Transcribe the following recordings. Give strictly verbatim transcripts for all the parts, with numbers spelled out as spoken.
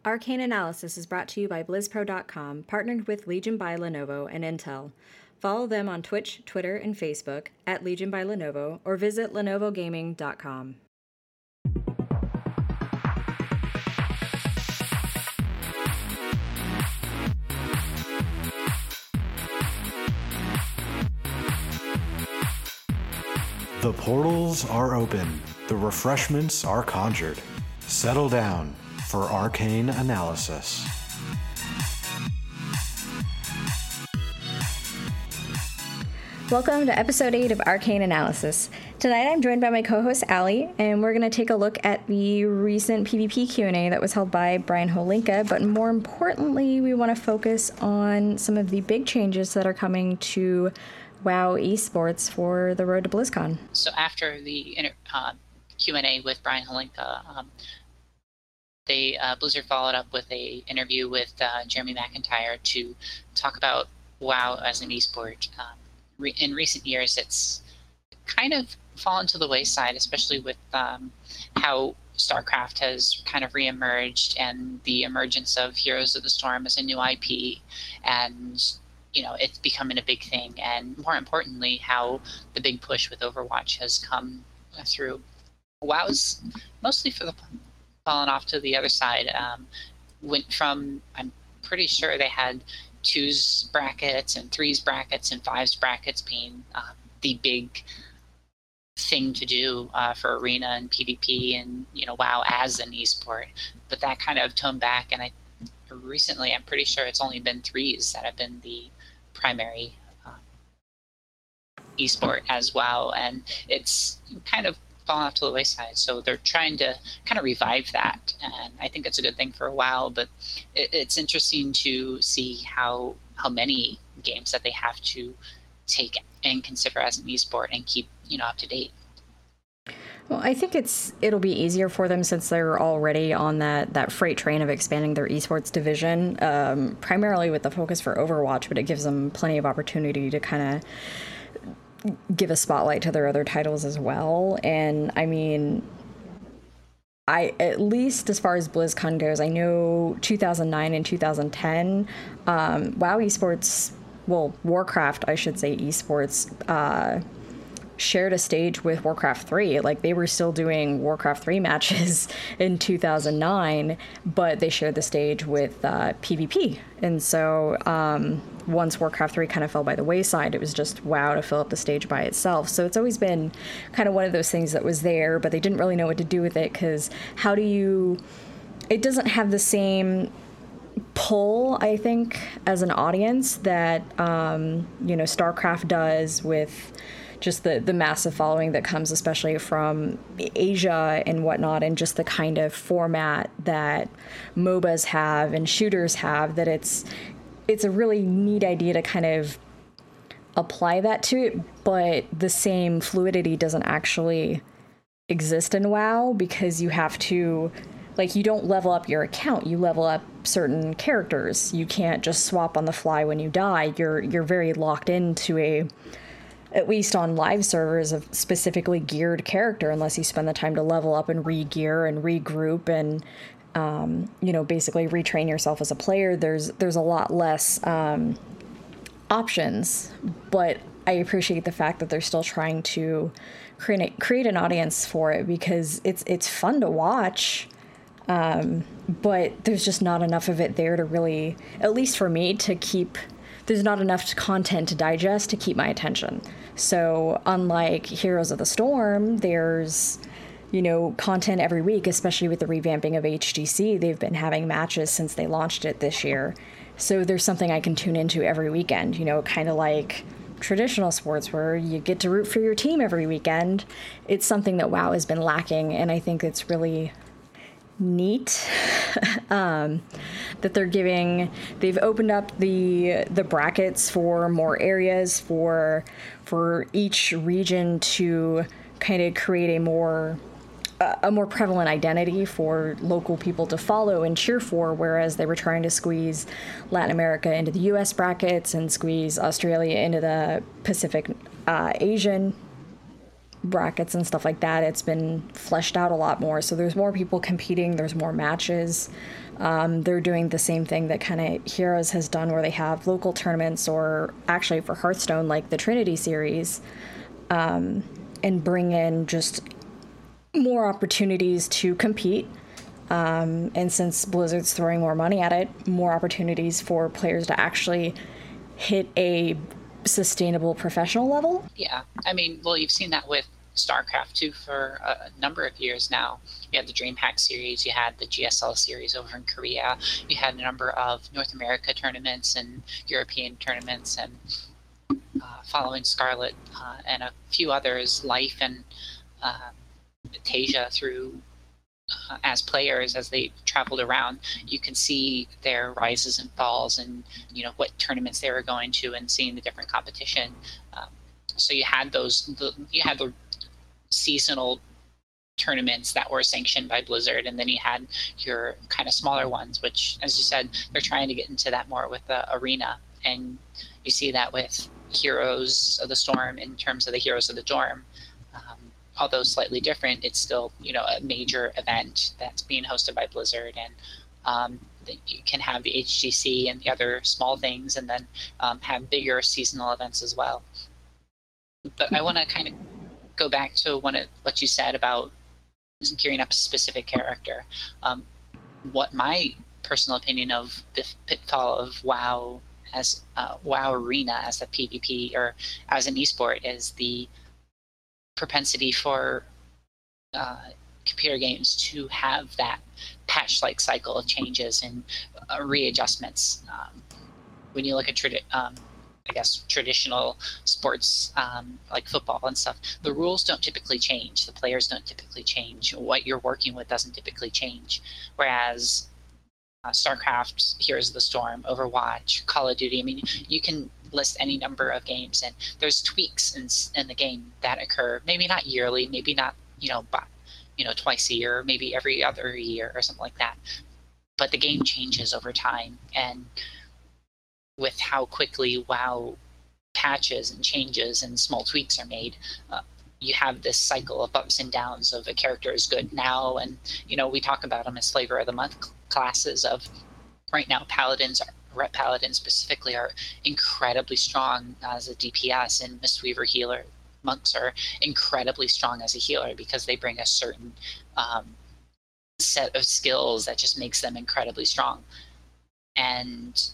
Arcane Analysis is brought to you by BlizzPro dot com, partnered with Legion by Lenovo and Intel. Follow them on Twitch, Twitter, and Facebook at Legion by Lenovo, or visit lenovo gaming dot com. The portals are open. The refreshments are conjured. Settle down for Arcane Analysis. Welcome to episode eight of Arcane Analysis. Tonight I'm joined by my co-host Allie, and we're going to take a look at the recent PvP Q and A that was held by Brian Holinka, but more importantly, we want to focus on some of the big changes that are coming to WoW esports for the road to BlizzCon. So after the inter- uh, Q and A with Brian Holinka, um, they uh, Blizzard followed up with a interview with uh, Jeremy McIntyre to talk about WoW as an esport. Um, re- in recent years, it's kind of fallen to the wayside, especially with um, how StarCraft has kind of reemerged and the emergence of Heroes of the Storm as a new I P, and you know, it's becoming a big thing, and more importantly, how the big push with Overwatch has come through. WoW's mostly for the fallen off to the other side. Um, went from, I'm pretty sure they had twos brackets and threes brackets and fives brackets being uh, the big thing to do uh, for Arena and PvP and, you know, WoW as an esport. But that kind of toned back, and I recently, I'm pretty sure it's only been threes that have been the primary uh, esport as well, and it's kind of fallen off to the wayside. So they're trying to kind of revive that, and I think it's a good thing for a while. But it, it's interesting to see how how many games that they have to take and consider as an esport and keep, you know, up to date. Well, I think it's it'll be easier for them since they're already on that, that freight train of expanding their esports division, um, primarily with the focus for Overwatch, but it gives them plenty of opportunity to kind of give a spotlight to their other titles as well. And I mean, I at least as far as BlizzCon goes, I know two thousand nine and two thousand ten, um, WoW esports, well, Warcraft, I should say, esports, uh, shared a stage with Warcraft three. Like, they were still doing Warcraft three matches in two thousand nine, but they shared the stage with uh, PvP. And so um, once Warcraft three kind of fell by the wayside, it was just WoW to fill up the stage by itself. So it's always been kind of one of those things that was there, but they didn't really know what to do with it, because how do you... It doesn't have the same pull, I think, as an audience that, um, you know, StarCraft does, with just the, the massive following that comes especially from Asia and whatnot, and just the kind of format that MOBAs have and shooters have, that it's it's a really neat idea to kind of apply that to it, but the same fluidity doesn't actually exist in WoW, because you have to, like, you don't level up your account, you level up certain characters. You can't just swap on the fly when you die. You're you're very locked into a, at least on live servers, a specifically geared character, unless you spend the time to level up and re-gear and regroup and, um, you know, basically retrain yourself as a player. There's there's a lot less um, options, but I appreciate the fact that they're still trying to create create an audience for it, because it's it's fun to watch, um, but there's just not enough of it there to really, at least for me, to keep. There's not enough content to digest to keep my attention. So unlike Heroes of the Storm, there's, you know, content every week, especially with the revamping of H G C. They've been having matches since they launched it this year. So there's something I can tune into every weekend, you know, kind of like traditional sports where you get to root for your team every weekend. It's something that WoW has been lacking, and I think it's really neat um, that they're giving. They've opened up the the brackets for more areas for for each region to kind of create a more a more prevalent identity for local people to follow and cheer for, whereas they were trying to squeeze Latin America into the U S brackets and squeeze Australia into the Pacific uh, Asian brackets and stuff like that, it's been fleshed out a lot more. So there's more people competing, there's more matches. Um, they're doing the same thing that kind of Heroes has done, where they have local tournaments, or actually for Hearthstone, like the Trinity series, um, and bring in just more opportunities to compete. Um, and since Blizzard's throwing more money at it, more opportunities for players to actually hit a sustainable professional level. Yeah, I mean, well, you've seen that with StarCraft too for a number of years now. You had the DreamHack series, you had the G S L series over in Korea, you had a number of North America tournaments and European tournaments, and uh, following Scarlet uh, and a few others, Life and uh, Tasia, through uh, as players, as they traveled around, you can see their rises and falls, and you know what tournaments they were going to, and seeing the different competition. Um, so you had those, the, you had the seasonal tournaments that were sanctioned by Blizzard, and then you had your kind of smaller ones, which, as you said, they're trying to get into that more with the arena, and you see that with Heroes of the Storm in terms of the Heroes of the Dorm. Um, although slightly different, it's still, you know, a major event that's being hosted by Blizzard, and um, you can have the H G C and the other small things, and then um, have bigger seasonal events as well. But I want to kind of go back to one of what you said about gearing up a specific character. Um, what my personal opinion of the pitfall of WoW as uh, WoW Arena as a PvP or as an esport is the propensity for uh, computer games to have that patch-like cycle of changes and uh, readjustments. Um, when you look at tradi- um, I guess traditional sports um, like football and stuff, the rules don't typically change. The players don't typically change. What you're working with doesn't typically change. Whereas uh, StarCraft, Heroes of the Storm, Overwatch, Call of Duty, I mean, you can list any number of games, and there's tweaks in, in the game that occur. Maybe not yearly, maybe not, you know, by, you know, twice a year, maybe every other year or something like that. But the game changes over time, and with how quickly WoW patches and changes and small tweaks are made, uh, you have this cycle of ups and downs of a character is good now, and you know we talk about them as flavor of the month classes. Of right now, paladins, are, ret paladins specifically, are incredibly strong as a D P S, and Mistweaver healer monks are incredibly strong as a healer because they bring a certain um, set of skills that just makes them incredibly strong. And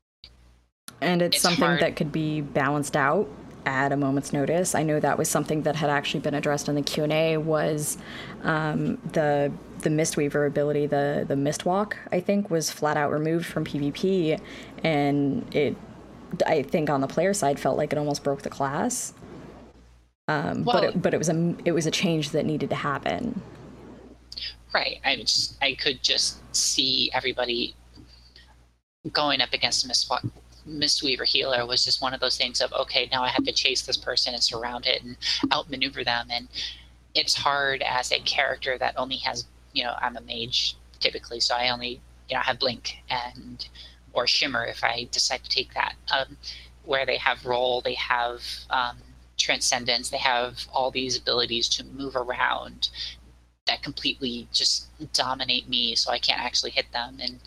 And it's, it's something hard. that could be balanced out at a moment's notice. I know that was something that had actually been addressed in the Q and A, was um, the the Mistweaver ability, the the Mistwalk, I think, was flat out removed from PvP, and it, I think on the player side, felt like it almost broke the class. Um, well, but it, but it was a it was a change that needed to happen. Right. I just I could just see everybody going up against a Mistwalk. Mistweaver healer was just one of those things of, okay, now I have to chase this person and surround it and outmaneuver them, and it's hard as a character that only has, you know, I'm a mage typically, so I only, you know, have blink and or shimmer if I decide to take that, um, where they have roll, they have um, transcendence, they have all these abilities to move around that completely just dominate me, so I can't actually hit them, and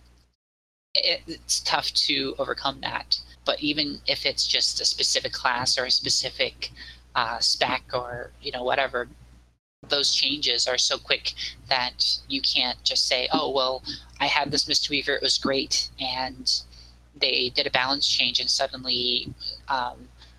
it's tough to overcome that. But even if it's just a specific class or a specific uh, spec or, you know, whatever, those changes are so quick that you can't just say, oh, well, I had this Mistweaver, it was great, and they did a balance change, and suddenly, um,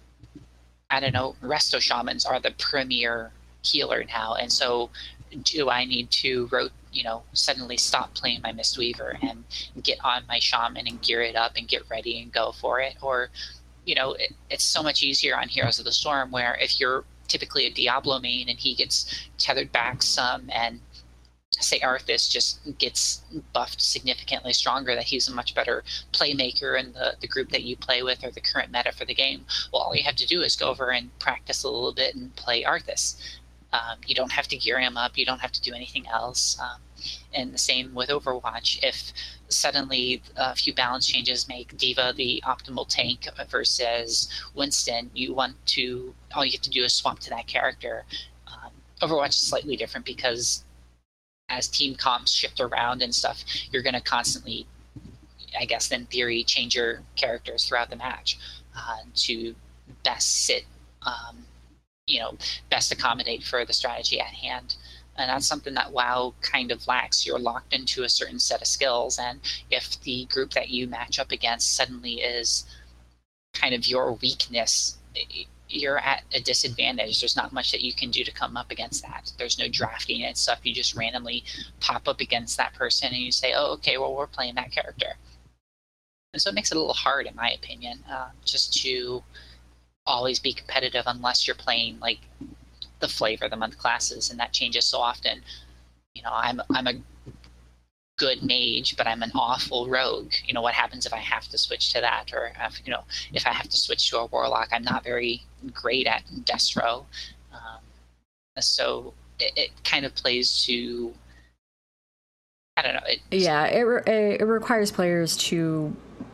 I don't know, Resto Shamans are the premier healer now, and so do I need to rotate, you know, suddenly stop playing my Mistweaver and get on my Shaman and gear it up and get ready and go for it? Or, you know, it, it's so much easier on Heroes of the Storm, where if you're typically a Diablo main and he gets tethered back some, and say Arthas just gets buffed significantly stronger, that he's a much better playmaker in the, the group that you play with or the current meta for the game, well, all you have to do is go over and practice a little bit and play Arthas. Um, you don't have to gear him up. You don't have to do anything else. Um, and the same with Overwatch. If suddenly a few balance changes make D.Va the optimal tank versus Winston, you want to, all you have to do is swap to that character. Um, Overwatch is slightly different because as team comps shift around and stuff, you're going to constantly, I guess, in theory, change your characters throughout the match uh, to best sit, um, you know, best accommodate for the strategy at hand. And that's something that WoW kind of lacks. You're locked into a certain set of skills, and if the group that you match up against suddenly is kind of your weakness, you're at a disadvantage. There's not much that you can do to come up against that. There's no drafting and stuff. You just randomly pop up against that person and you say, oh, okay, well, we're playing that character. And so it makes it a little hard, in my opinion, uh, just to always be competitive unless you're playing like the flavor of the month classes, and that changes so often. You know, I'm I'm a good mage, but I'm an awful rogue. You know, what happens if I have to switch to that? Or, if, you know, if I have to switch to a warlock, I'm not very great at Destro. Um, so it, it kind of plays to, I don't know. It, yeah, it, re- it requires players to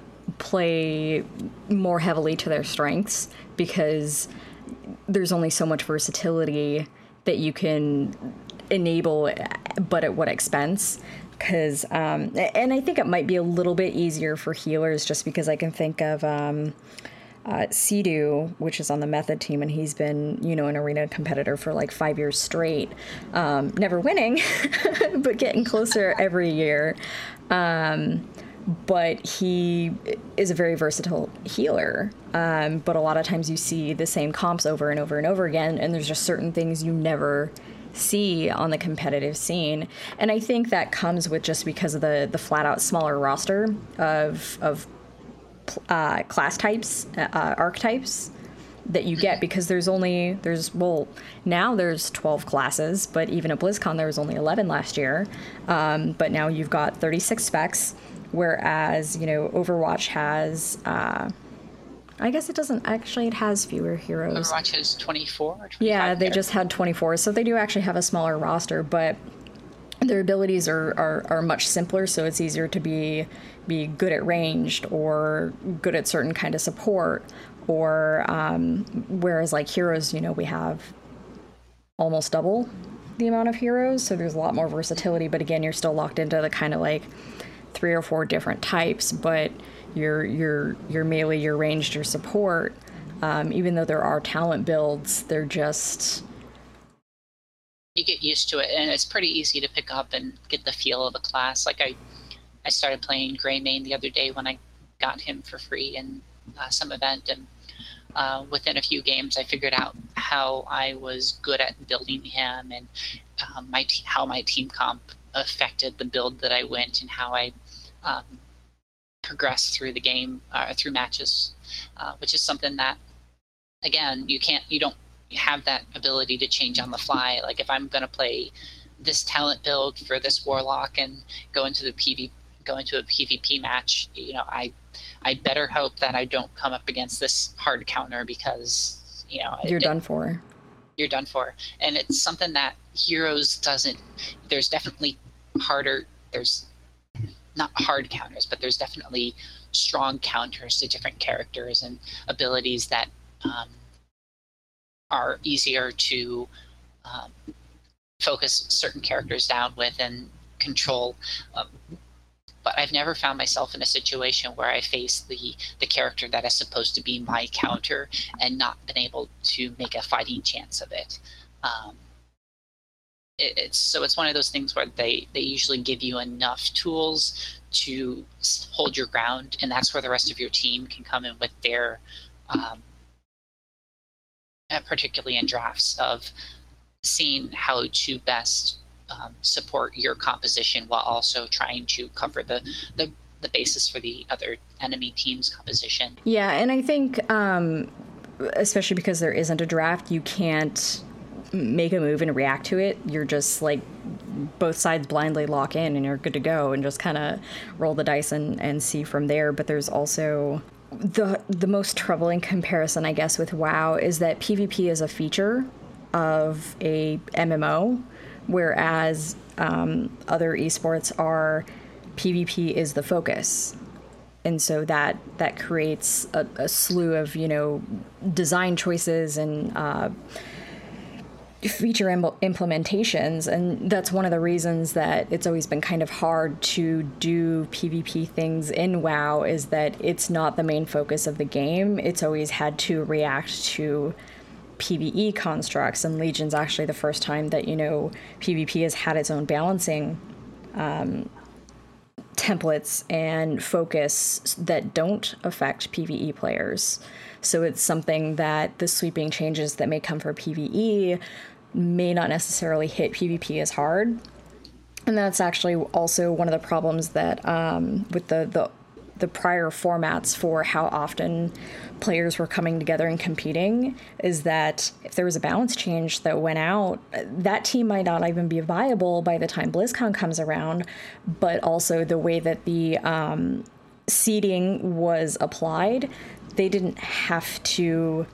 play more heavily to their strengths, because there's only so much versatility that you can enable, but at what expense? Because, um, and I think it might be a little bit easier for healers, just because I can think of um, uh, Sidu, which is on the Method team, and he's been, you know, an arena competitor for like five years straight, um, never winning, but getting closer every year. Um, but he is a very versatile healer. Um, but a lot of times you see the same comps over and over and over again, and there's just certain things you never see on the competitive scene. And I think that comes with just because of the, the flat out smaller roster of, of uh, class types, uh, archetypes that you get, because there's only, there's, well, now there's twelve classes, but even at BlizzCon there was only eleven last year. Um, but now you've got thirty-six specs. Whereas, you know, Overwatch has, uh, I guess it doesn't, actually it has fewer heroes. Overwatch has twenty-four or twenty-five. Yeah, they there. just had twenty-four, so they do actually have a smaller roster, but their abilities are, are, are much simpler, so it's easier to be be good at ranged or good at certain kind of support, or um, whereas like heroes, you know, we have almost double the amount of heroes, so there's a lot more versatility, but again, you're still locked into the kind of like three or four different types, but your your your melee, your ranged, your support, um, even though there are talent builds, they're just, you get used to it, and it's pretty easy to pick up and get the feel of a class. Like I, I started playing Greymane the other day when I got him for free in uh, some event, and uh, within a few games, I figured out how I was good at building him, and um, my te- how my team comp affected the build that I went, and how I um, progressed through the game, uh, through matches, uh, which is something that, again, you can't, you don't have that ability to change on the fly. Like if I'm going to play this talent build for this warlock and go into the P V, go into a PvP match, you know, I, I better hope that I don't come up against this hard counter, because, you know, you're it, done for. You're done for. And it's something that Heroes doesn't, there's definitely harder, there's not hard counters, but there's definitely strong counters to different characters and abilities that um, are easier to um, focus certain characters down with and control. Um, but I've never found myself in a situation where I face the, the character that is supposed to be my counter and not been able to make a fighting chance of it. Um, it it's so it's one of those things where they, they usually give you enough tools to hold your ground, and that's where the rest of your team can come in with their, um, uh, particularly in drafts, of seeing how to best um, support your composition while also trying to cover the, the the basis for the other enemy team's composition. Yeah, and I think, um, especially because there isn't a draft, you can't make a move and react to it. You're just like, both sides blindly lock in and you're good to go and just kind of roll the dice and, and see from there. But there's also the the most troubling comparison, I guess, with WoW is that PvP is a feature of a M M O, whereas um, other esports are PvP is the focus. And so that that creates a, a slew of, you know, design choices and uh, feature Im- implementations. And that's one of the reasons that it's always been kind of hard to do PvP things in WoW, is that it's not the main focus of the game. It's always had to react to PvE constructs. And Legion's actually the first time that, you know, PvP has had its own balancing um, templates and focus that don't affect PvE players. So it's something that the sweeping changes that may come for PvE may not necessarily hit PvP as hard. And that's actually also one of the problems that um, with the, the the prior formats for how often players were coming together and competing, is that if there was a balance change that went out, that team might not even be viable by the time BlizzCon comes around. But also the way that the um, seeding was applied, they didn't have to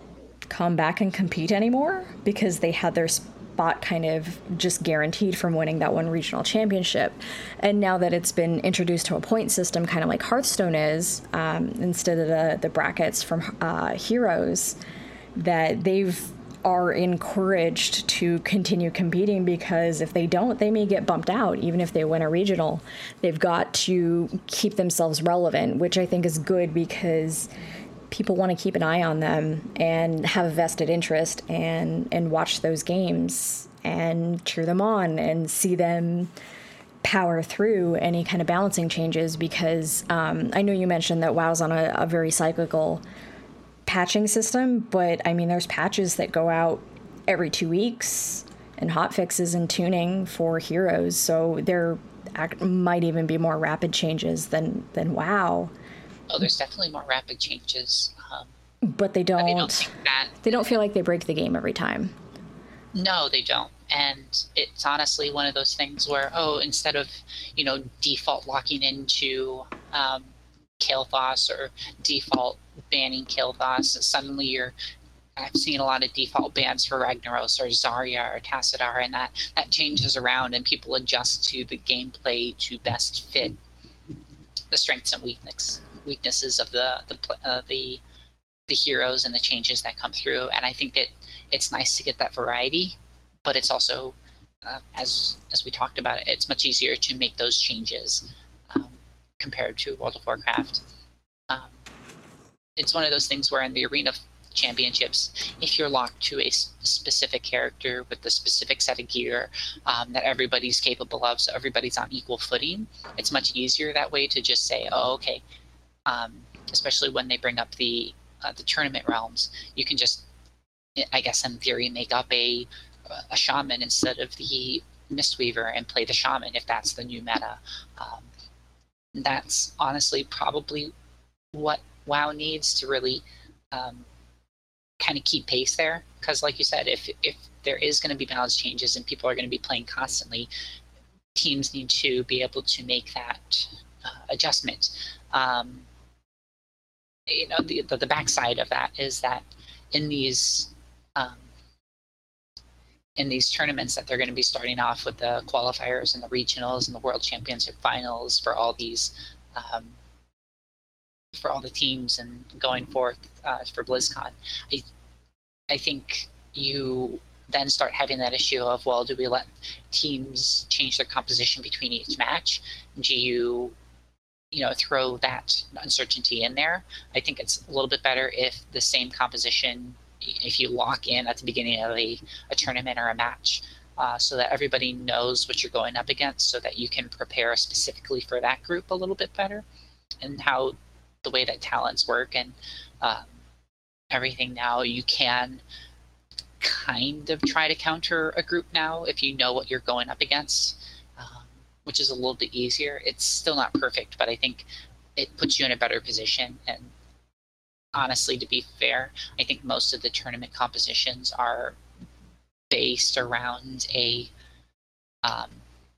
come back and compete anymore because they had their spot kind of just guaranteed from winning that one regional championship. And now that it's been introduced to a point system, kind of like Hearthstone is, um, instead of the, the brackets from uh, Heroes, that they've are encouraged to continue competing, because if they don't, they may get bumped out. Even if they win a regional, they've got to keep themselves relevant, which I think is good, because people want to keep an eye on them and have a vested interest and and watch those games and cheer them on and see them power through any kind of balancing changes. Because um, I know you mentioned that WoW's on a, a very cyclical patching system, but I mean, there's patches that go out every two weeks and hot fixes and tuning for Heroes. So there act- might even be more rapid changes than than WoW. Oh, there's definitely more rapid changes. Um, but they don't, I don't think that, they don't feel like they break the game every time. No, they don't. And it's honestly one of those things where, oh, instead of, you know, default locking into um, Kael'thas or default banning Kael'thas, suddenly you're, I've seen a lot of default bans for Ragnaros or Zarya or Tassadar, and that, that changes around and people adjust to the gameplay to best fit the strengths and weakness. weaknesses of the the uh, the the heroes and the changes that come through. And I think that it's nice to get that variety, but it's also uh, as as we talked about, it's much easier to make those changes um, compared to World of Warcraft. Um, it's one of those things where in the Arena Championships, if you're locked to a specific character with a specific set of gear um, that everybody's capable of, so everybody's on equal footing, it's much easier that way to just say, oh, okay. Um, especially when they bring up the uh, the tournament realms, you can just, I guess in theory, make up a a shaman instead of the Mistweaver and play the shaman if that's the new meta. Um, that's honestly probably what WoW needs to really um, kind of keep pace there. Because like you said, if if there is going to be balance changes and people are going to be playing constantly, teams need to be able to make that uh, adjustment. Um, you know, the, the the backside of that is that in these um, in these tournaments that they're going to be starting off with the qualifiers and the regionals and the World Championship finals for all these um, for all the teams and going forth uh, for BlizzCon, I I think you then start having that issue of, well, do we let teams change their composition between each match? Do you you know, throw that uncertainty in there? I think it's a little bit better if the same composition, if you lock in at the beginning of a, a tournament or a match, uh, so that everybody knows what you're going up against, so that you can prepare specifically for that group a little bit better, and how the way that talents work and uh, everything now, you can kind of try to counter a group now if you know what you're going up against. Um, which is a little bit easier. It's still not perfect, but I think it puts you in a better position. And honestly, to be fair, I think most of the tournament compositions are based around a um,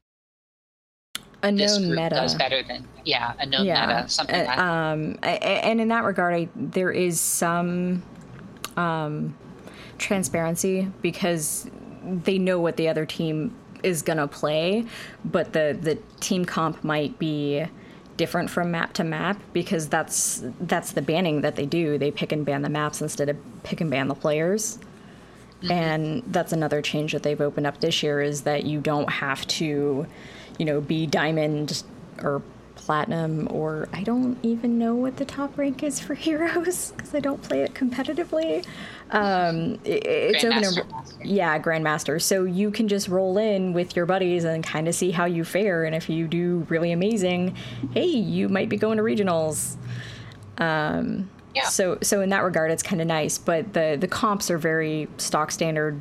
a this known group meta. Does better than yeah, a known yeah. meta, something uh, like um, I, and in that regard, I, there is some um, transparency because they know what the other team is gonna play, but the the team comp might be different from map to map because that's that's the banning that they do. They pick and ban the maps instead of pick and ban the players. Mm-hmm. And that's another change that they've opened up this year is that you don't have to, you know, be diamond or platinum, or I don't even know what the top rank is for heroes because I don't play it competitively. Um, it, it's open to, yeah, Grandmaster. So you can just roll in with your buddies and kind of see how you fare. And if you do really amazing, hey, you might be going to regionals. Um, yeah. So, so in that regard, it's kind of nice. But the the comps are very stock standard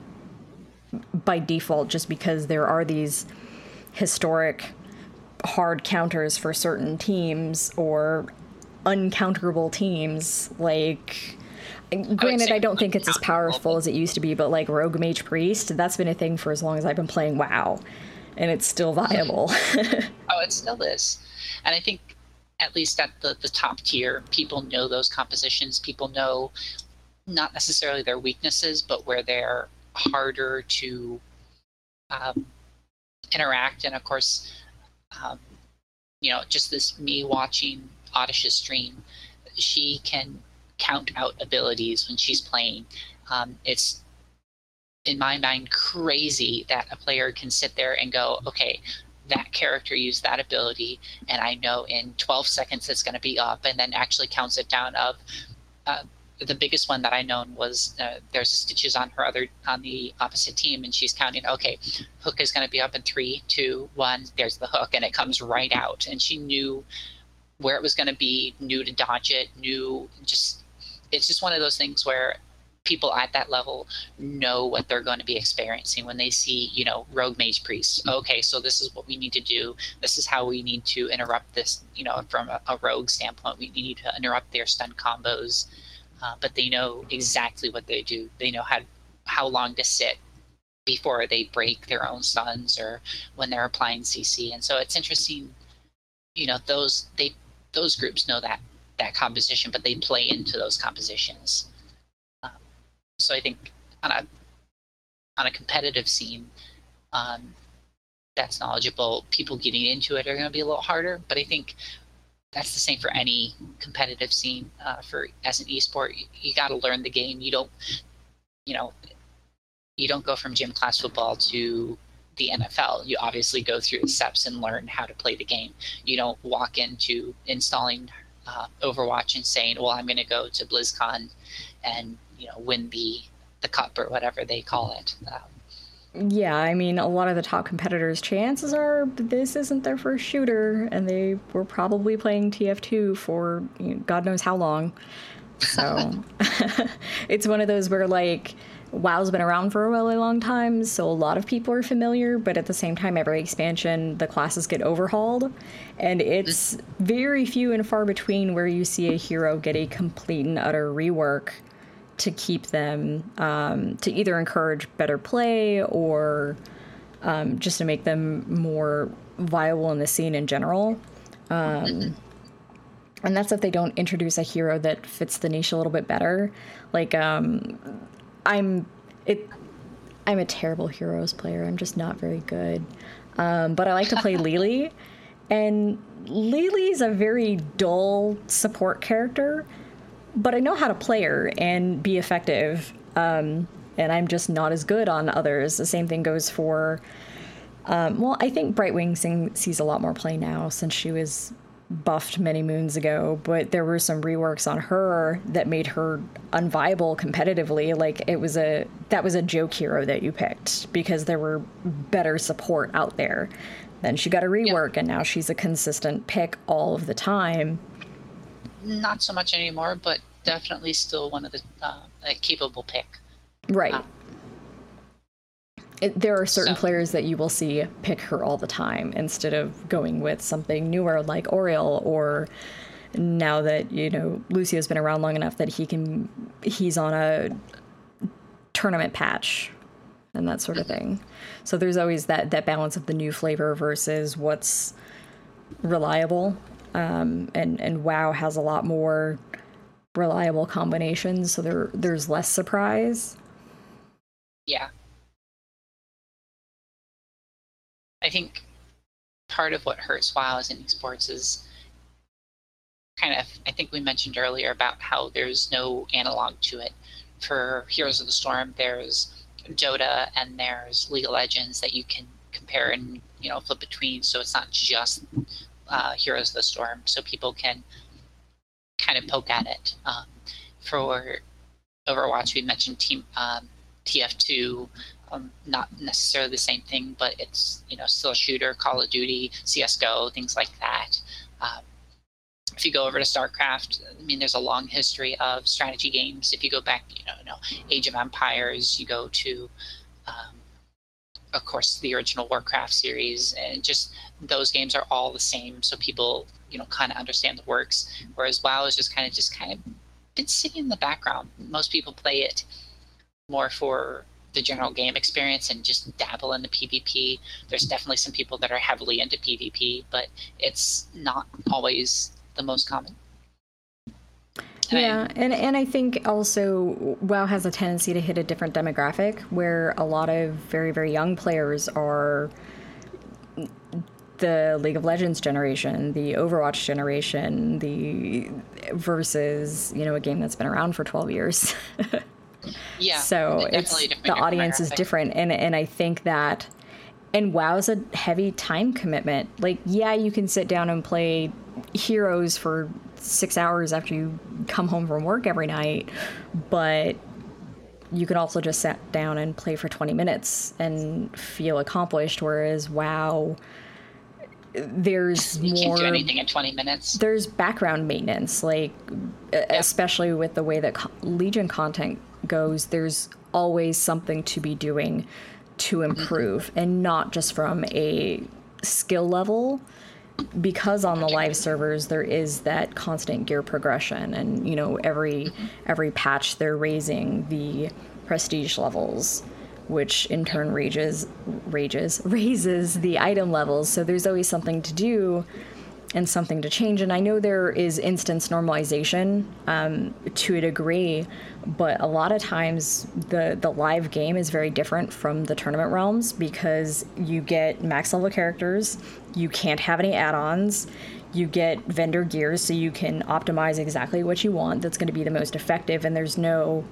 by default, just because there are these historic hard counters for certain teams or uncounterable teams. Like, granted, I, I don't think it's as powerful as it used to be, but like Rogue Mage Priest, that's been a thing for as long as I've been playing WoW, and it's still viable. Oh, it still is. And I think at least at the, the top tier, people know those compositions. People know not necessarily their weaknesses, but where they're harder to um, interact. And of course, Um, you know, just this me watching Audish's stream, she can count out abilities when she's playing. Um, it's, in my mind, crazy that a player can sit there and go, okay, that character used that ability, and I know in twelve seconds it's going to be up, and then actually counts it down of, uh, the biggest one that I known was uh, there's a Stitches on her other on the opposite team, and she's counting. Okay, hook is going to be up in three, two, one. There's the hook, and it comes right out. And she knew where it was going to be, knew to dodge it, knew just. It's just one of those things where people at that level know what they're going to be experiencing when they see, you know, Rogue Mage Priest. Okay, so this is what we need to do. This is how we need to interrupt this. You know, from a, a rogue standpoint, we need to interrupt their stun combos. Uh, but they know exactly what they do. They know how how long to sit before they break their own stuns or when they're applying C C. And so it's interesting, you know, those they those groups know that that composition, but they play into those compositions. Um, so I think on a on a competitive scene, um, that's knowledgeable. People getting into it are going to be a little harder, but I think that's the same for any competitive scene. Uh, for as an esport, you, you got to learn the game. You don't, you know, you don't go from gym class football to the N F L. You obviously go through the steps and learn how to play the game. You don't walk into installing uh, Overwatch and saying, "Well, I'm going to go to BlizzCon and you know win the the cup or whatever they call it." Um, Yeah, I mean, a lot of the top competitors, chances are this isn't their first shooter, and they were probably playing T F two for you know, God knows how long. So it's one of those where, like, WoW's been around for a really long time, so a lot of people are familiar, but at the same time, every expansion, the classes get overhauled, and it's very few and far between where you see a hero get a complete and utter rework to keep them, um, to either encourage better play or um, just to make them more viable in the scene in general. Um, and that's if they don't introduce a hero that fits the niche a little bit better. Like, um, I'm it. I'm a terrible heroes player. I'm just not very good. Um, but I like to play Lily, and Lily's a very dull support character. But I know how to play her and be effective, um, and I'm just not as good on others. The same thing goes for, um, well, I think Brightwing sing, sees a lot more play now since she was buffed many moons ago, but there were some reworks on her that made her unviable competitively. Like, it was a, that was a joke hero that you picked because there were better support out there. Then she got a rework, yeah. And now she's a consistent pick all of the time. Not so much anymore, but definitely still one of the uh, a capable pick. Right. Um, it, there are certain so. players that you will see pick her all the time instead of going with something newer like Oriel, or now that, you know, Lucio's been around long enough that he can, he's on a tournament patch and that sort of thing. So there's always that, that balance of the new flavor versus what's reliable. Um, and, and WoW has a lot more reliable combinations, so there there's less surprise. Yeah. I think part of what hurts WoW as in esports is kind of, I think we mentioned earlier about how there's no analog to it. For Heroes of the Storm, there's Dota and there's League of Legends that you can compare and, you know, flip between. So it's not just uh, Heroes of the Storm. So people can kind of poke at it. Um, for Overwatch, we mentioned team um, T F two, um, not necessarily the same thing, but it's, you know, still a shooter. Call of Duty, C S G O, things like that. Um, if you go over to StarCraft, I mean, there's a long history of strategy games. If you go back, you know, you know Age of Empires, you go to, um, of course, the original Warcraft series, and just those games are all the same. So people, you know, kind of understand the works. Whereas WoW is just kind of just kind of been sitting in the background. Most people play it more for the general game experience and just dabble in the PvP. There's definitely some people that are heavily into PvP, but it's not always the most common. And yeah, I, and and I think also WoW has a tendency to hit a different demographic where a lot of very, very young players are the League of Legends generation, the Overwatch generation, the versus, you know, a game that's been around for twelve years. yeah. So it's the audience is different, and and I think that, and WoW's a heavy time commitment. Like, yeah, you can sit down and play Heroes for six hours after you come home from work every night, but you can also just sit down and play for twenty minutes and feel accomplished. Whereas WoW, there's you more. You can't do anything in twenty minutes. There's background maintenance, like yeah. especially with the way that co- Legion content goes. There's always something to be doing to improve, mm-hmm. and not just from a skill level. Because on the live servers there is that constant gear progression, and you know every mm-hmm. every patch they're raising the prestige levels, which in turn rages rages raises the item levels. So there's always something to do and something to change. And I know there is instance normalization um, to a degree, but a lot of times the the live game is very different from the tournament realms because you get max level characters, you can't have any add-ons, you get vendor gear so you can optimize exactly what you want that's going to be the most effective, and there's no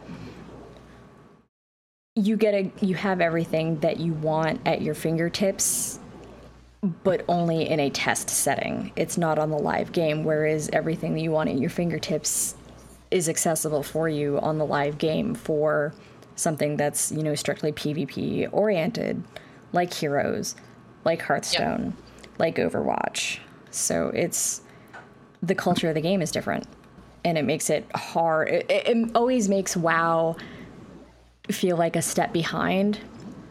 you get a you have everything that you want at your fingertips, but only in a test setting. It's not on the live game, whereas everything that you want at your fingertips is accessible for you on the live game for something that's, you know, strictly PvP oriented, like Heroes, like Hearthstone, yep. like Overwatch. So it's, the culture of the game is different, and it makes it hard. It, it always makes WoW feel like a step behind.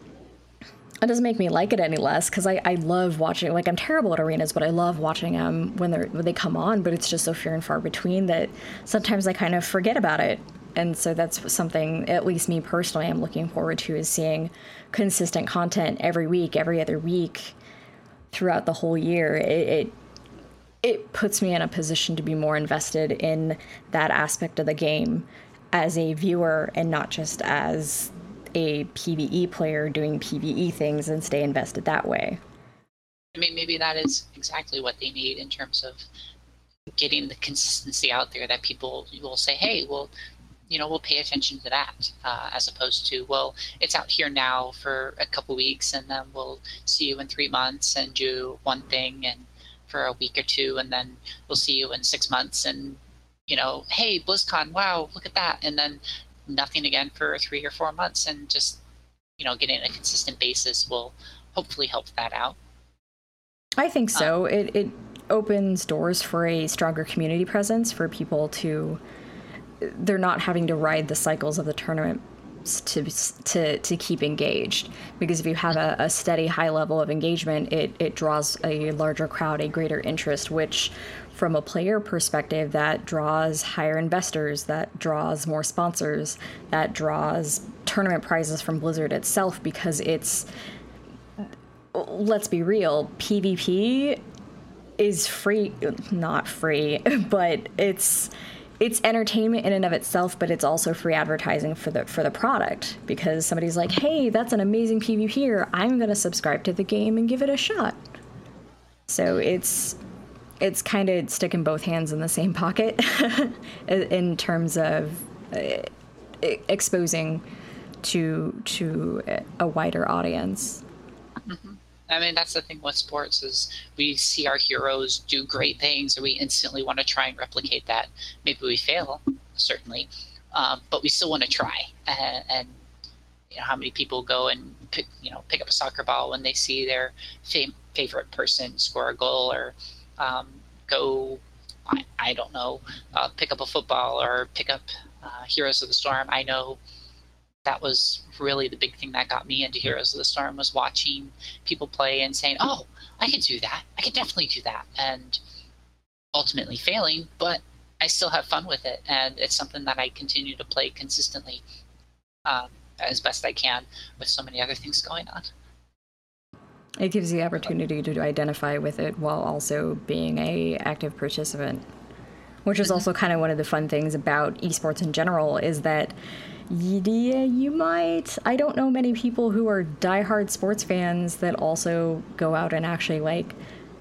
It doesn't make me like it any less, because I, I love watching, like, I'm terrible at arenas, but I love watching them when they're when they come on, but it's just so few and far between that sometimes I kind of forget about it. And so that's something, at least me personally, I'm looking forward to, is seeing consistent content every week, every other week, throughout the whole year. It, it it puts me in a position to be more invested in that aspect of the game as a viewer, and not just as a PvE player doing PvE things and stay invested that way. I mean, maybe that is exactly what they need in terms of getting the consistency out there, that people will say, hey, well, you know, we'll pay attention to that, uh, as opposed to, well, it's out here now for a couple weeks, and then we'll see you in three months and do one thing and for a week or two, and then we'll see you in six months and, you know, hey, BlizzCon, wow, look at that. And then nothing again for three or four months, and just, you know, getting a consistent basis will hopefully help that out. I think so. Um, it, it opens doors for a stronger community presence for people to, they're not having to ride the cycles of the tournaments to to to keep engaged, because if you have a, a steady high level of engagement, it, it draws a larger crowd, a greater interest, which from a player perspective, that draws higher investors, that draws more sponsors, that draws tournament prizes from Blizzard itself, because it's, let's be real, PvP is free, not free, but it's it's entertainment in and of itself, but it's also free advertising for the for the product, because somebody's like, hey, that's an amazing preview here. I'm going to subscribe to the game and give it a shot. So it's it's kind of sticking both hands in the same pocket in terms of uh, exposing to to a wider audience. Mm-hmm. I mean, that's the thing with sports is we see our heroes do great things and we instantly want to try and replicate that. Maybe we fail, certainly, um, but we still want to try. And, and you know, how many people go and pick, you know, pick up a soccer ball when they see their fam- favorite person score a goal, or um, go, I, I don't know, uh, pick up a football or pick up uh, Heroes of the Storm. I know that was really the big thing that got me into Heroes of the Storm, was watching people play and saying, oh, I can do that. I can definitely do that. And ultimately failing, but I still have fun with it. And it's something that I continue to play consistently um, as best I can with so many other things going on. It gives you the opportunity to identify with it while also being a active participant, which is also kind of one of the fun things about esports in general, is that yeah, you might, I don't know many people who are diehard sports fans that also go out and actually like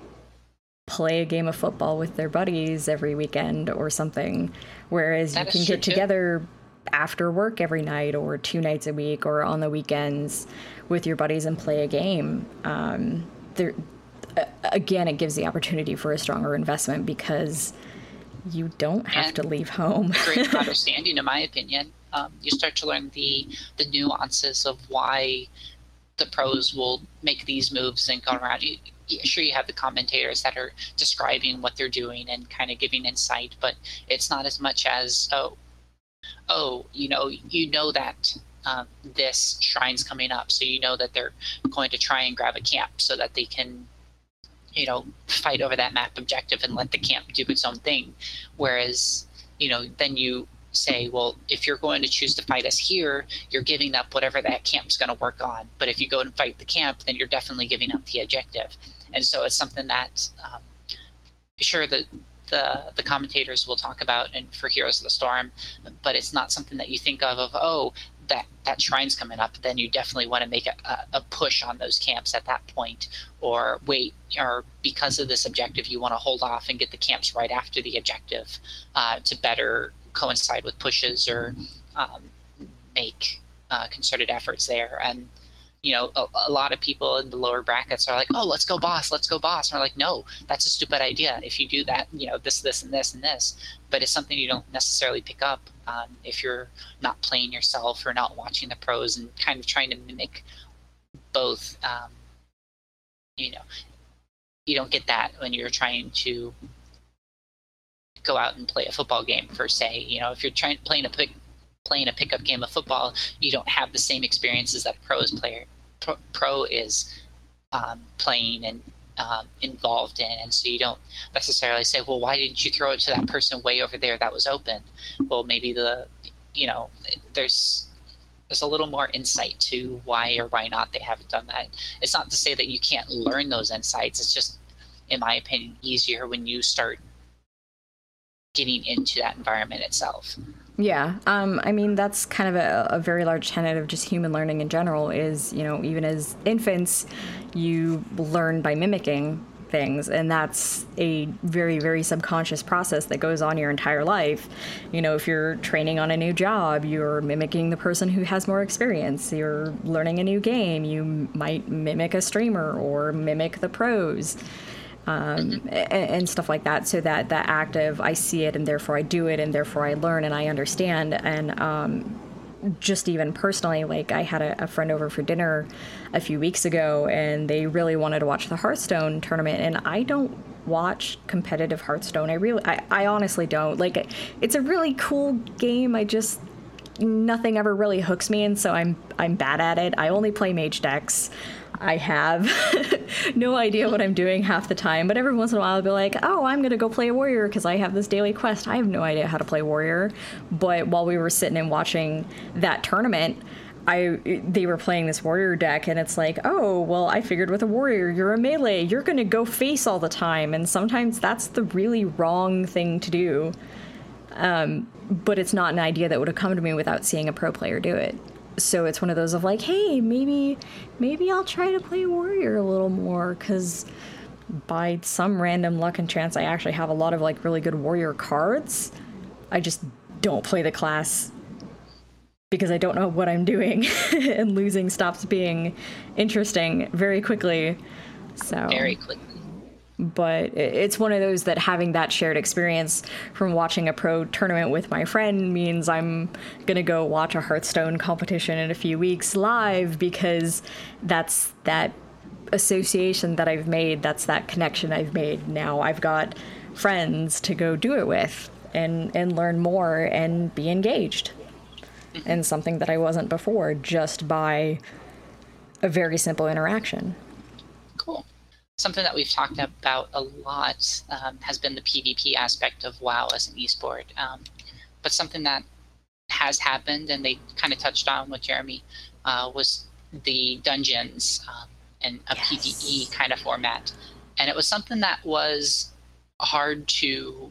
play a game of football with their buddies every weekend or something, whereas that you can get together after work every night or two nights a week or on the weekends with your buddies and play a game. Um, there, again, it gives the opportunity for a stronger investment because you don't have and to leave home. Great understanding, in my opinion. Um, you start to learn the the nuances of why the pros will make these moves and go around. You, sure, you have the commentators that are describing what they're doing and kind of giving insight, but it's not as much as, oh, oh, you know, you know that um, this shrine's coming up, so you know that they're going to try and grab a camp so that they can, you know, fight over that map objective and let the camp do its own thing. Whereas, you know, then you say, well, if you're going to choose to fight us here, you're giving up whatever that camp's going to work on. But if you go and fight the camp, then you're definitely giving up the objective. And so it's something that, um, sure, the, the the commentators will talk about and for Heroes of the Storm, but it's not something that you think of, of oh, that, that shrine's coming up, then you definitely want to make a, a push on those camps at that point, or wait, or because of this objective, you want to hold off and get the camps right after the objective uh, to better coincide with pushes or um, make uh, concerted efforts there. And, you know, a, a lot of people in the lower brackets are like, oh, let's go boss, let's go boss. And we're like, no, that's a stupid idea. If you do that, you know, this, this, and this, and this. But it's something you don't necessarily pick up um, if you're not playing yourself or not watching the pros and kind of trying to mimic both. Um, you know, you don't get that when you're trying to go out and play a football game per se. You know, if you're trying playing a pick, playing a pickup game of football, you don't have the same experiences that a pro is player pro, pro is um, playing and um, involved in, and so you don't necessarily say, well, why didn't you throw it to that person way over there that was open? Well, maybe the, you know, there's there's a little more insight to why or why not they haven't done that. It's not to say that you can't learn those insights. It's just, in my opinion, easier when you start getting into that environment itself. Yeah. Um, I mean, that's kind of a, a very large tenet of just human learning in general is, you know, even as infants, you learn by mimicking things. And that's a very, very subconscious process that goes on your entire life. You know, if you're training on a new job, you're mimicking the person who has more experience. You're learning a new game, you might mimic a streamer or mimic the pros. Um, and, and stuff like that. So that that active, I see it and therefore I do it and therefore I learn and I understand. And um, just even personally, like I had a, a friend over for dinner a few weeks ago and they really wanted to watch the Hearthstone tournament. And I don't watch competitive Hearthstone. I really, I, I honestly don't. Like, it's a really cool game. I just, nothing ever really hooks me. And so I'm, I'm bad at it. I only play mage decks. I have no idea what I'm doing half the time, but every once in a while I'll be like, oh, I'm going to go play a warrior because I have this daily quest. I have no idea how to play warrior. But while we were sitting and watching that tournament, I they were playing this warrior deck, and it's like, oh, well, I figured with a warrior, you're a melee. You're going to go face all the time. And sometimes that's the really wrong thing to do. Um, but it's not an idea that would have come to me without seeing a pro player do it. So it's one of those of like, hey, maybe maybe I'll try to play warrior a little more, because by some random luck and chance I actually have a lot of like really good warrior cards. I just don't play the class because I don't know what I'm doing, and losing stops being interesting very quickly. So very quickly. But it's one of those that having that shared experience from watching a pro tournament with my friend means I'm going to go watch a Hearthstone competition in a few weeks live, because that's that association that I've made. That's that connection I've made. Now I've got friends to go do it with and, and learn more and be engaged in something that I wasn't before, just by a very simple interaction. Cool. Something that we've talked about a lot um, has been the PvP aspect of WoW as an esport. Um, but something that has happened, and they kind of touched on with Jeremy, uh, was the dungeons um, and a yes. PvE kind of format. And it was something that was hard to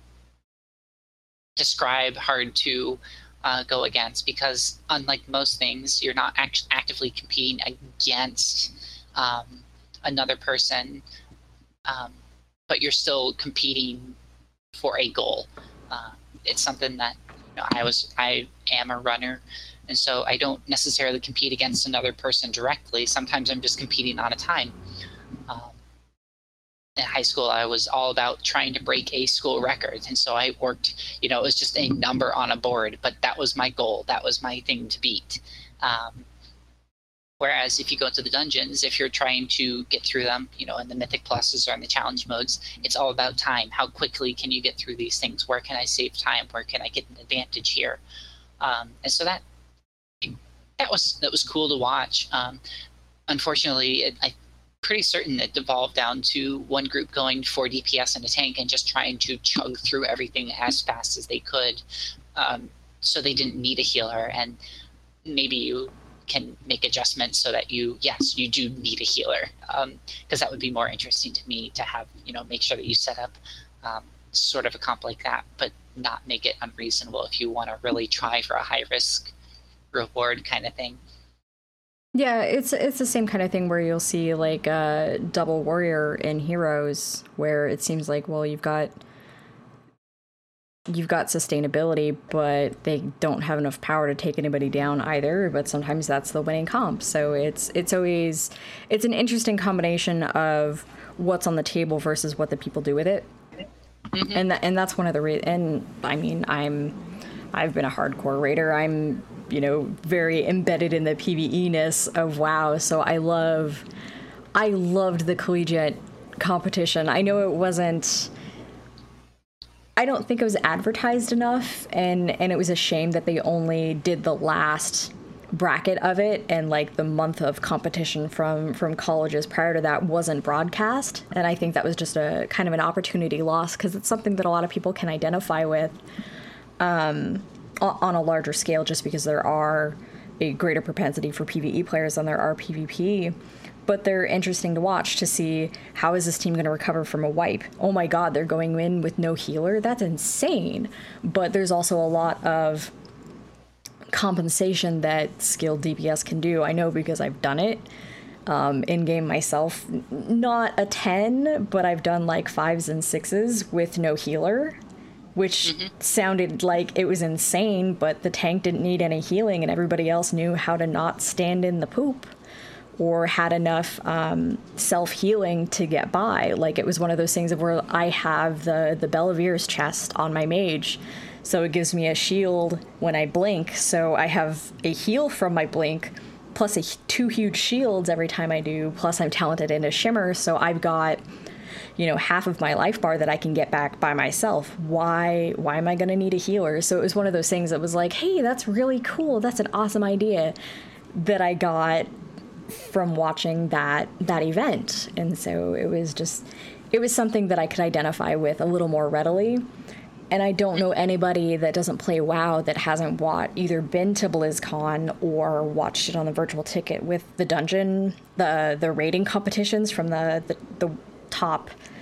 describe, hard to uh, go against, because unlike most things, you're not act- actively competing against um, another person, um, but you're still competing for a goal. Uh, it's something that, you know, I was, I am a runner, and so I don't necessarily compete against another person directly. Sometimes I'm just competing on a time. Um, in high school, I was all about trying to break a school record, and so I worked, you know, it was just a number on a board, but that was my goal. That was my thing to beat. Um, Whereas if you go into the dungeons, if you're trying to get through them, you know, in the Mythic Pluses or in the challenge modes, it's all about time. How quickly can you get through these things? Where can I save time? Where can I get an advantage here? Um, and so that that was that was cool to watch. Um, unfortunately, it, I'm pretty certain it devolved down to one group going for D P S in a tank and just trying to chug through everything as fast as they could. Um, so they didn't need a healer, and maybe you can make adjustments so that you, yes, you do need a healer, because um, that would be more interesting to me to have, you know, make sure that you set up um, sort of a comp like that, but not make it unreasonable if you want to really try for a high risk reward kind of thing. Yeah, it's it's the same kind of thing where you'll see like a double warrior in Heroes, where it seems like, well, you've got you've got sustainability, but they don't have enough power to take anybody down either. But sometimes that's the winning comp. So it's it's always it's an interesting combination of what's on the table versus what the people do with it. Mm-hmm. And that, and that's one of the re- and I mean I'm I've been a hardcore raider. I'm, you know, very embedded in the PvE-ness of WoW. So I love I loved the collegiate competition. I know it wasn't I don't think it was advertised enough, and, and it was a shame that they only did the last bracket of it, and like the month of competition from, from colleges prior to that wasn't broadcast. And I think that was just a kind of an opportunity loss, because it's something that a lot of people can identify with um, on a larger scale, just because there are a greater propensity for PvE players than there are PvP. But they're interesting to watch to see, how is this team going to recover from a wipe? Oh my god, they're going in with no healer? That's insane. But there's also a lot of compensation that skilled D P S can do. I know because I've done it um, in-game myself. Not a ten, but I've done like fives and sixes with no healer, which mm-hmm. sounded like it was insane, but the tank didn't need any healing and everybody else knew how to not stand in the poop, or had enough um, self-healing to get by. Like, it was one of those things of where I have the, the Belivir's chest on my mage, so it gives me a shield when I blink, so I have a heal from my blink, plus a, two huge shields every time I do, plus I'm talented in a shimmer, so I've got, you know, half of my life bar that I can get back by myself. Why, why am I gonna need a healer? So it was one of those things that was like, hey, that's really cool, that's an awesome idea, that I got from watching that that event. And so it was just it was something that I could identify with a little more readily. And I don't know anybody that doesn't play WoW that hasn't watched, either been to BlizzCon or watched it on the virtual ticket with the dungeon, the the raiding competitions from the the, the top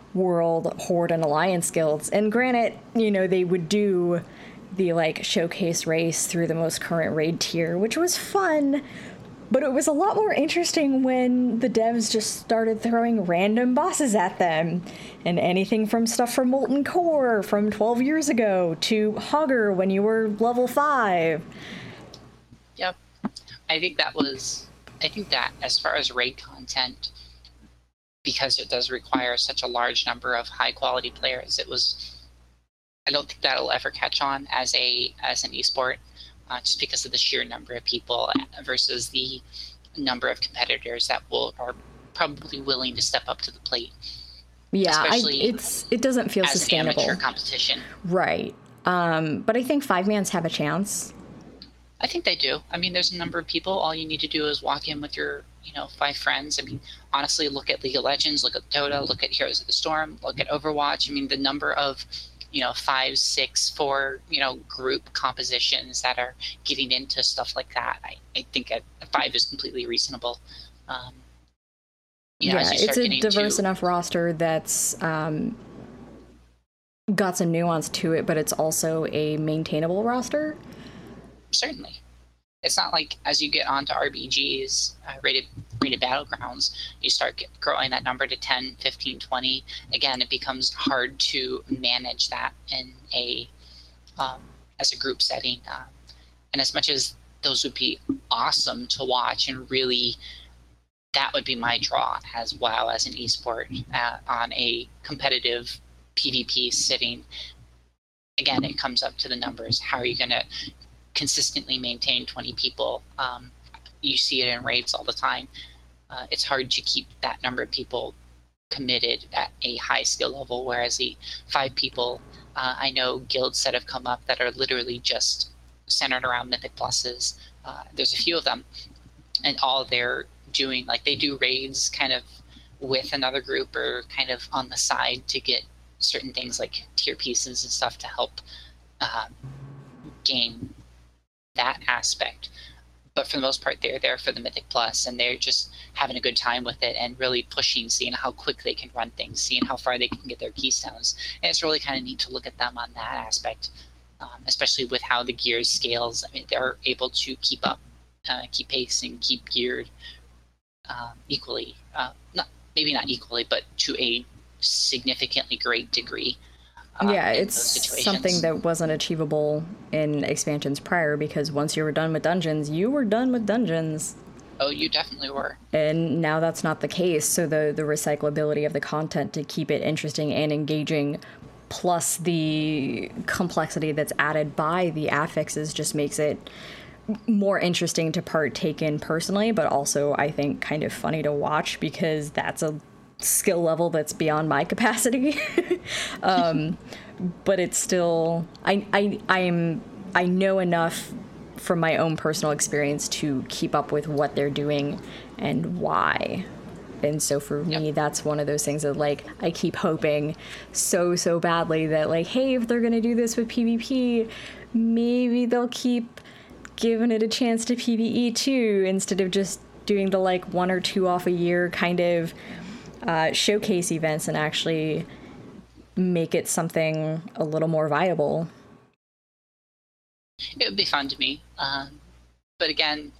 World, Horde, and Alliance guilds. And granted, you know, they would do the, like, showcase race through the most current raid tier, which was fun, but it was a lot more interesting when the devs just started throwing random bosses at them. And anything from stuff from Molten Core from twelve years ago to Hogger when you were level five. Yep. I think that was, I think that as far as raid content, because it does require such a large number of high quality players, it was, I don't think that'll ever catch on as a as an esport, uh, just because of the sheer number of people versus the number of competitors that will are probably willing to step up to the plate. Yeah, I, it's it doesn't feel as sustainable. An amateur competition, right? Um, but I think five mans have a chance. I think they do. I mean, there's a number of people. All you need to do is walk in with your, you know, five friends. I mean, honestly, look at League of Legends, look at Dota, look at Heroes of the Storm, look at Overwatch. I mean, the number of, you know, five, six, four, you know, group compositions that are getting into stuff like that. I, I think a, a five is completely reasonable. Um, you know, yeah, it's a diverse to, enough roster that's um, got some nuance to it, but it's also a maintainable roster. Certainly. It's not like as you get onto R B Gs, uh, rated rated battlegrounds, you start get, growing that number to ten, fifteen, twenty. Again, it becomes hard to manage that in a um, as a group setting. Uh, and as much as those would be awesome to watch, and really that would be my draw as WoW as an esport uh, on a competitive PvP sitting. Again, it comes up to the numbers. How are you going to consistently maintain twenty people? Um, you see it in raids all the time. Uh, it's hard to keep that number of people committed at a high skill level, whereas the five people, uh, I know guilds that have come up that are literally just centered around Mythic Pluses. Uh, there's a few of them, and all they're doing, like they do raids kind of with another group or kind of on the side to get certain things like tier pieces and stuff to help uh, gain that aspect. But for the most part, they're there for the Mythic Plus, and they're just having a good time with it and really pushing, seeing how quick they can run things, seeing how far they can get their keystones. And it's really kind of neat to look at them on that aspect, um, especially with how the gears scales. I mean, they're able to keep up, uh, keep pace, and keep geared um, equally. Uh, not maybe not equally, but to a significantly great degree. Um, yeah, it's something that wasn't achievable in expansions prior, because once you were done with dungeons, you were done with dungeons. Oh, you definitely were. And now that's not the case, so the, the recyclability of the content to keep it interesting and engaging, plus the complexity that's added by the affixes, just makes it more interesting to partake in personally, but also, I think, kind of funny to watch, because that's a skill level that's beyond my capacity. um, but it's still, I, I, I'm, I know enough from my own personal experience to keep up with what they're doing and why. And so for me, yep. that's one of those things that, like, I keep hoping so, so badly that, like, hey, if they're going to do this with PvP, maybe they'll keep giving it a chance to PvE too, instead of just doing the, like, one or two off a year kind of Uh, showcase events, and actually make it something a little more viable. It would be fun to me. Um, but again,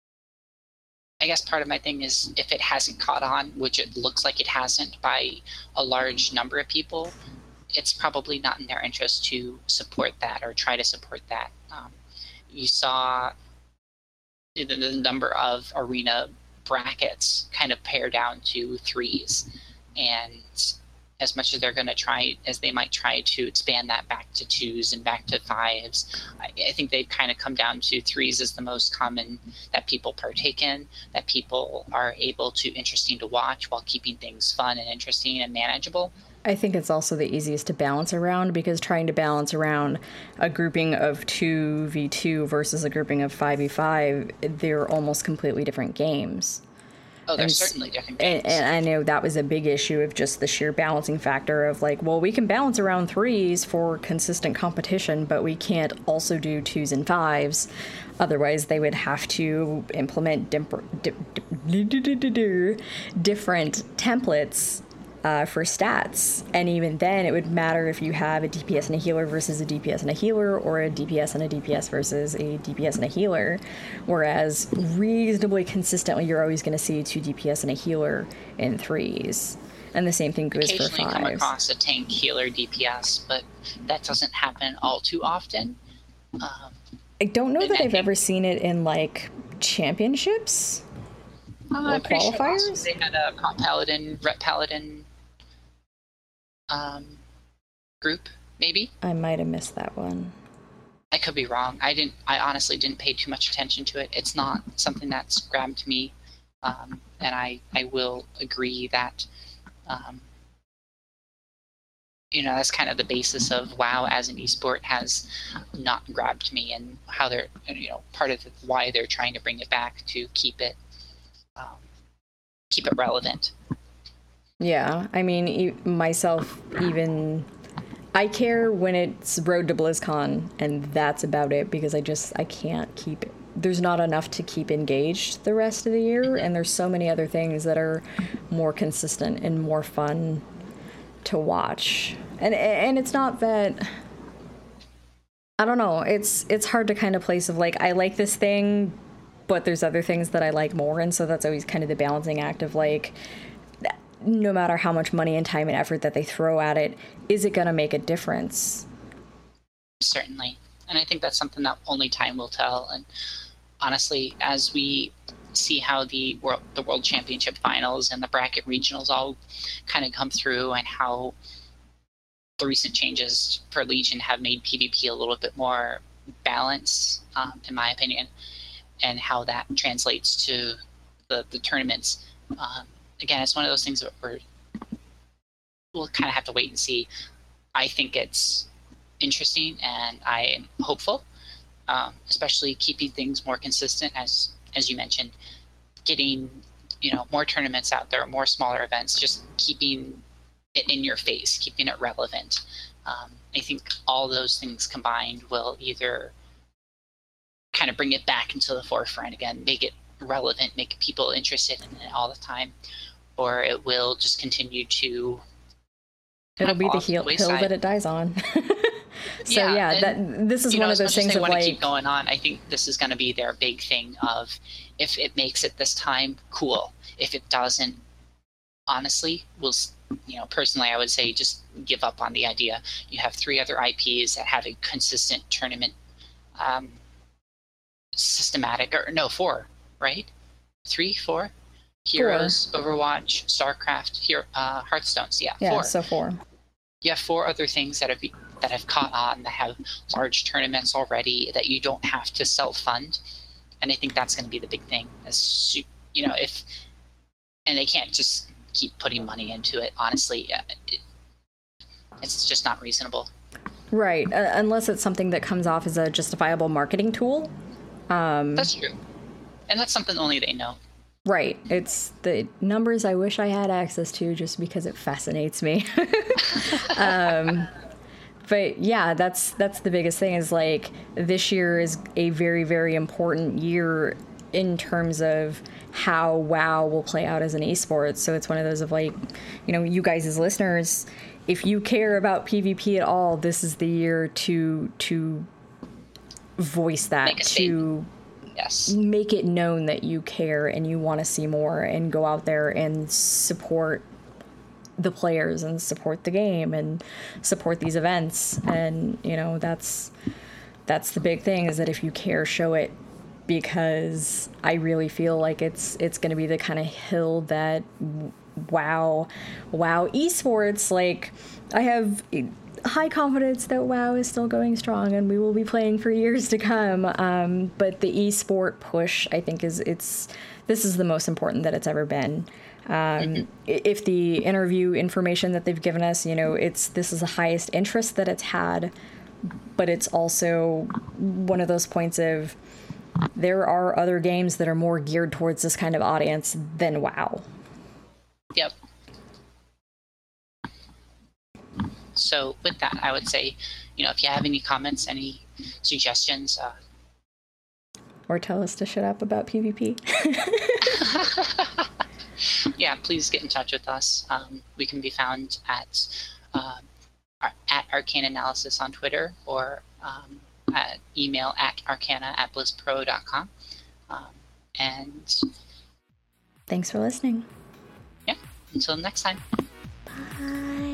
I guess part of my thing is if it hasn't caught on, which it looks like it hasn't by a large number of people, it's probably not in their interest to support that or try to support that. Um, you saw the, the number of arena brackets kind of pare down to threes, and as much as they're going to try, as they might try to expand that back to twos and back to fives, I, I think they've kind of come down to threes as the most common that people partake in, that people are able to interesting to watch while keeping things fun and interesting and manageable. I think it's also the easiest to balance around, because trying to balance around a grouping of two v two versus a grouping of five v five, they're almost completely different games. Oh, they're and, certainly different games. And, and I know that was a big issue of just the sheer balancing factor of, like, well, we can balance around threes for consistent competition, but we can't also do twos and fives. Otherwise, they would have to implement dimp- di- di- different templates uh, for stats. And even then, it would matter if you have a D P S and a healer versus a D P S and a healer, or a D P S and a D P S versus a D P S and a healer. Whereas reasonably consistently, you're always going to see two D P S and a healer in threes. And the same thing goes for fives. Occasionally come across a tank healer D P S, but that doesn't happen all too often. Um, I don't know that I I've think, ever seen it in, like, championships uh, or I'm pretty qualifiers. Sure they had a comp paladin, ret paladin um, group, maybe. I might have missed that one. I could be wrong. I didn't. I honestly didn't pay too much attention to it. It's not something that's grabbed me, um, and I I will agree that. Um, you know, that's kind of the basis of WoW as an esport has not grabbed me, and how they're, you know, part of why they're trying to bring it back to keep it, um, keep it relevant. Yeah, I mean, e- myself, even, I care when it's Road to BlizzCon, and that's about it, because I just, I can't keep it. There's not enough to keep engaged the rest of the year, and there's so many other things that are more consistent and more fun to watch. And and it's not that, I don't know, it's it's hard to kind of place of like, I like this thing, but there's other things that I like more, and so that's always kind of the balancing act of like, no matter how much money and time and effort that they throw at it, is it going to make a difference? Certainly. And I think that's something that only time will tell. And honestly, as we see how the world, the World Championship finals and the bracket regionals all kind of come through, and how the recent changes for Legion have made PvP a little bit more balanced, um, in my opinion, and how that translates to the, the tournaments. Um, again, it's one of those things that we're, we'll kind of have to wait and see. I think it's interesting, and I am hopeful, um, especially keeping things more consistent, as as you mentioned, getting, you know, more tournaments out there, more smaller events, just keeping it in your face, keeping it relevant. Um, I think all those things combined will either kind of bring it back into the forefront again, make it relevant, make people interested in it all the time, or it will just continue to. It'll be the hill, hill that it dies on. So yeah, yeah that this is one know, of those things they of want like, to keep going on. I think this is going to be their big thing of, if it makes it this time, cool. If it doesn't, honestly, we'll, you know, personally, I would say just give up on the idea. You have three other I Ps that have a consistent tournament, um, systematic, or no, four, right? Three, four. Heroes, four. Overwatch, StarCraft, Hero, uh, Hearthstones. Yeah, yeah, four. so four. You have four other things that have that have caught on, that have large tournaments already, that you don't have to self-fund, and I think that's going to be the big thing. As you know, if and they can't just keep putting money into it. Honestly, it, it's just not reasonable. Right, uh, unless it's something that comes off as a justifiable marketing tool. Um, that's true, and that's something only they know. Right. It's the numbers I wish I had access to, just because it fascinates me. um, but yeah, that's that's the biggest thing, is like, this year is a very, very important year in terms of how WoW will play out as an esport. So it's one of those of like, you know, you guys as listeners, if you care about PvP at all, this is the year to to voice that, to Yes. make it known that you care and you want to see more, and go out there and support the players and support the game and support these events. And, you know, that's that's the big thing, is that if you care, show it, because I really feel like it's it's going to be the kind of hill that WoW, WoW esports, like, I have high confidence that WoW is still going strong and we will be playing for years to come. Um, but the esport push, I think, is it's this is the most important that it's ever been. Um, mm-hmm. If the interview information that they've given us, you know, it's this is the highest interest that it's had, but it's also one of those points of, there are other games that are more geared towards this kind of audience than WoW. Yep. So with that, I would say, you know, if you have any comments, any suggestions, uh, or tell us to shut up about PvP. yeah, please get in touch with us. Um, we can be found at uh, at Arcane Analysis on Twitter, or um, at email at arcana at blizpro dot com. Um, and thanks for listening. Yeah, until next time. Bye.